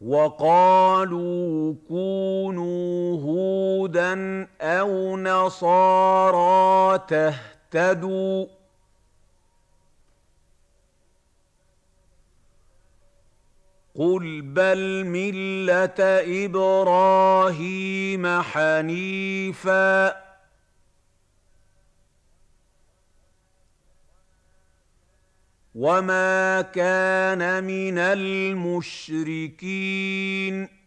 وَقَالُوا كُونُوا هُودًا أَوْ نَصَارَىٰ تَهْتَدُوا ۗ قُلْ بَلْ مِلَّةَ إِبْرَاهِيمَ حَنِيفًا ۖ وَمَا كَانَ مِنَ الْمُشْرِكِينَ